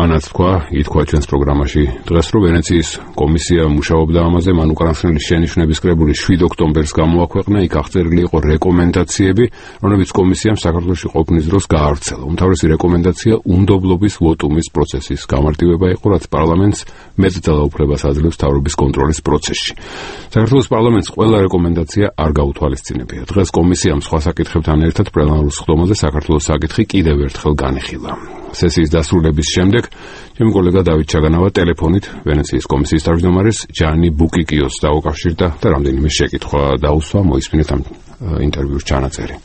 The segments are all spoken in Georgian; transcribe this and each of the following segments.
მანაც ითქვა ჩვენს პროგრამაში დღეს, რომ ვენეციის კომისია მუშაობდა ამაზე, მან უკრაინული შენიშვნების კრებული 7 ოქტომბერს გამოაქვეყნა, იქ აღწერილი იყო რეკომენდაციები, რომლებიც კომისიამ საქართველოში ყოფნის დროს გაავრცელა. უმთავრესი რეკომენდაცია უნდობლობის ვოტუმის პროცესის გამარტივება იყო, რაც პარლამენტს მეტ ძალაუფლებას აძლევს მთავრობის კონტროლის პროცესში. საქართველოს პარლამენტს ყველა რეკომენდაცია არ გაუთვალისწინებია. დღეს კომისიამ სხვა საკითხებთან ერთად პლენარულ სხდომაზე საქართველოს საკითხი კიდევ ერთხელ განიხილა. სესიის დასრულების შემდეგ ჩემი კოლეგა დავით ჩაგანავა ტელეფონით ვენეციის კომისიის თავმჯდომარეს ჯანი ბუკიკიოს დაუკავშირდა და რამდენიმე შეკითხვა დაუსვა, მოისმინეთ ამ ინტერვიუს ჩანაწერი.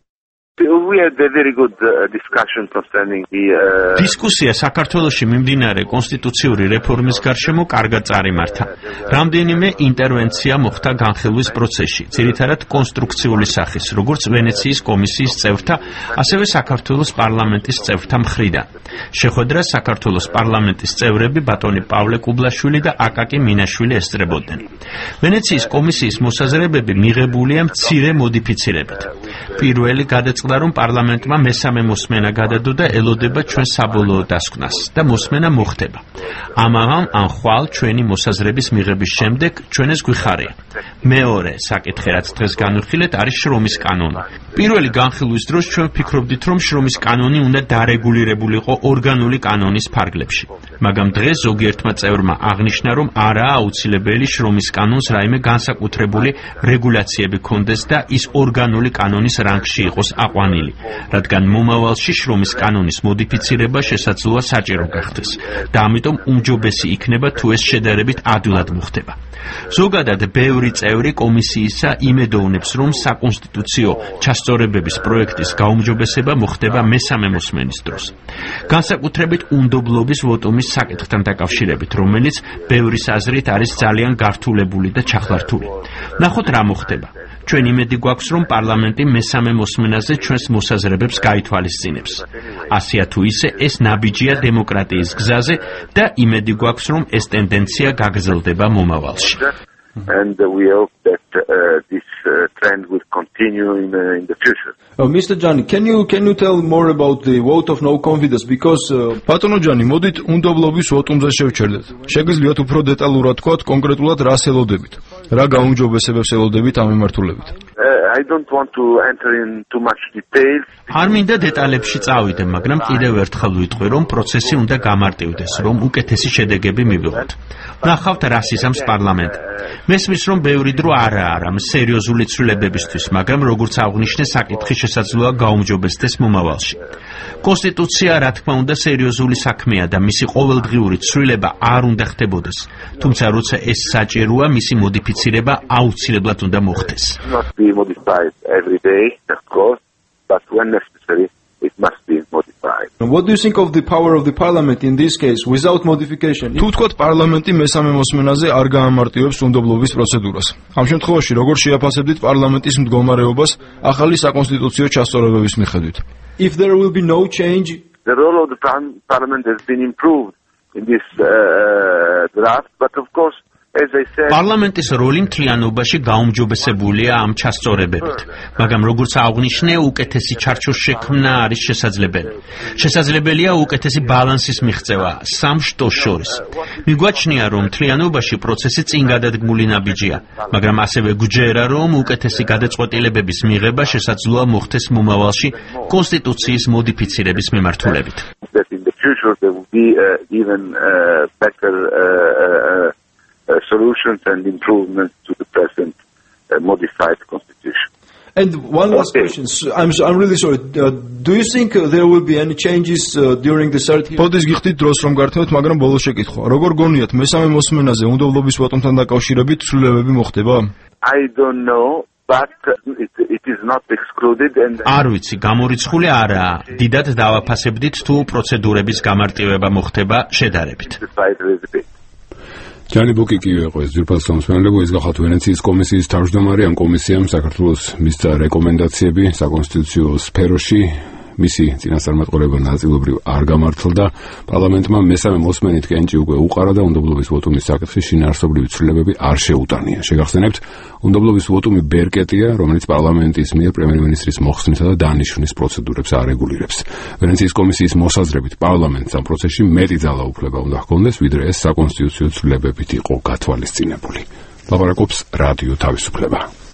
We had a very good discussion concerning the დისკუსია საქართველოში მიმდინარე კონსტიტუციური რეფორმის გარშემო კარგად წარიმართა. რამდენიმე ინტერვენცია მოხდა განხილვის პროცესში, ძირითადად კონსტრუქციული სახის, როგორც ვენეციის კომისიის წევრთა, ასევე საქართველოს პარლამენტის წევრთა მხრიდან. შეხვედრას საქართველოს პარლამენტის წევრები ბატონი პავლე კუბლაშვილი და აკაკი მინაშვილი ესწრებოდნენ. ვენეციის კომისიის მოსაზრებები მიღებულია მცირე მოდიფიცირებით. პირველი გადაწყდა, რომ პარლამენტმა მესამე მოსმენა გადადო და ელოდება ჩვენ საბოლოო დასკვნას და მოსმენა მოხდება. ამაღამ ან ხვალ ჩვენი მოსაზრების მიღების შემდეგ ჩვენ ეს გვიხარია. მეორე საკითხი, რაც დღეს განვიხილეთ, არის შრომის კანონი. პირველი განხილვის დროს ჩვენ ვფიქრობდით, რომ შრომის კანონი უნდა დარეგულირებულიყო ორგანული კანონის ფარგლებში. მაგრამ დღეს ზოგიერთმა წევრმა აღნიშნა, რომ არაა აუცილებელი შრომის კანონს რაიმე განსაკუთრებული რეგულაციები ჰქონდეს და ის ორგანული კანონის რანგში იყოს აყვანილი, რადგან მომავალში შრომის კანონის მოდიფიცირება შესაძლოა საჭირო გახდეს და ამიტომ უმჯობესი იქნება თუ ეს შედარებით ადვილად მოხდება. ზოგადად ბევრი წევრი კომისიისა იმედოვნებს, რომ საკონსტიტუციო ჩასწორებების პროექტის გაუმჯობესება მოხდება მესამე მოსმენის დროს. განსაკუთრებით უნდობლობის ვოტუმის საკითხთან დაკავშირებით, რომელიც ბევრის აზრით არის ძალიან გართულებული და ჩახლართული. ნახოთ რა მოხდება. ჩვენ იმედი გვაქვს, რომ პარლამენტი მესამე მოსმენაზე ჩვენს მოსაზრებებს გაითვალისწინებს. ასეა თუ ისე, ეს ნაბიჯია დემოკრატიის გზაზე და იმედი გვაქვს, რომ ეს ტენდენცია გაგრძელდება მომავალში. And we hope that this trend will continue in the future. Mr. Jani, can you tell more about the vote of no confidence because ბატონო ჯანი, მოდით უნდობლობის ვოტუმზე შევჩერდეთ. შეგვიძლიათ უფრო დეტალურად თქვათ კონკრეტულად რას ელოდებით? რა გაუმჯობესებებს ელოდებით ამ მიმართულებით? I don't want to enter in too much details. არ მინდა დეტალებში წავიდე, მაგრამ კიდევ ერთხელ ვიტყვი, რომ პროცესი უნდა გამარტივდეს, რომ უკეთესი შედეგები მივიღოთ. ნახავთ რას იზამს პარლამენტი. მესმის, რომ ბევრი დრო არაა ამ სერიოზული ცვლილებებისთვის, მაგრამ როგორც აღნიშნე, საკითხი შესაძლოა გაუმჯობესდეს მომავალში. კონსტიტუცია, რა თქმა უნდა, სერიოზული საქმეა და მისი ყოველდღიური ცვლილება არ უნდა ხდებოდეს. თუმცა, როცა ეს საჭიროა, მისი მოდიფიცირება აუცილებლად უნდა მოხდეს. Not be modified every day, of course, but when necessary, it must be modified. What do you think of the power of the parliament in this case without modification? თუ თქვათ პარლამენტი მესამე მოსმენაზე არ გაამარტივებს უნდობლობის პროცედურას. ამ შემთხვევაში როგორ შეაფასებდით პარლამენტის მდგომარეობას ახალი საკონსტიტუციო ჩასწორებების მიხედვით? If there will be no change, the role of the parliament has been improved in this draft, but of course, as I said, პარლამენტის როლი მთლიანობაში გაუმჯობესებულია ამ ჩასწორებებით, მაგრამ როგორც აღნიშნე, უკეთესი ჩარჩოს შექმნა არის შესაძლებელი. შესაძლებელია უკეთესი ბალანსის მიღწევა სამ შტოს შორის. მიგვაჩნია, რომ მთლიანობაში პროცესი წინ გადადგმული ნაბიჯია, მაგრამ ასევე გვჯერა, რომ უკეთესი გადაწყვეტილებების მიღება შესაძლოა მოხდეს მომავალში კონსტიტუციის მოდიფიცირების მიმართულებით. that in the future there will be even better solutions and improvements to the present modified constitution. and one last question. I'm really sorry. Do you think there will be any changes during the third hearing? პოდის გიხდით დროს რომ გართმევთ, მაგრამ ბოლო შეკითხვა. როგორ გონიათ მესამე მოსმენაზე უნდობლობის ვოტუმთან დაკავშირებით ცვლილებები მოხდება? I don't know, but it is not excluded and არ ვიცი, გამორიცხული არაა. დიდად დავაფასებდით თუ პროცედურების გამარტივება მოხდება შედარებით. ჯანი ბუკიკიო იყო ეს ძირფას სამსმენელო, ის გახალთ ვენეციის კომისიის თავმჯდომარე. ამ კომისიამ საქართველოს მისცა რეკომენდაციები საკონსტიტუციო სფეროში მისი წინასწარმეტყველება ნაწილობრივ არ გამართლდა. პარლამენტმა მესამე მოსმენით კენჭი უკვე უყარა და უნდობლობის ვოტუმის საკითხი შინაარსობრივი ცვლილებები არ შეუტანია. შეგახსენებთ, უნდობლობის ვოტუმი ბერკეტია, რომელიც პარლამენტის მიერ პრემიერ-მინისტრის მოხსნისა და დანიშვნის პროცედურებს არეგულირებს. ვენეციის კომისიის მოსაზრებით პარლამენტს ამ პროცესში მეტი ძალაუფლება უნდა ჰქონდეს, ვიდრე ეს საკონსტიტუციო ცვლილებებით იყო გათვალისწინებული. ლაპარაკობს რადიო თავისუფლება.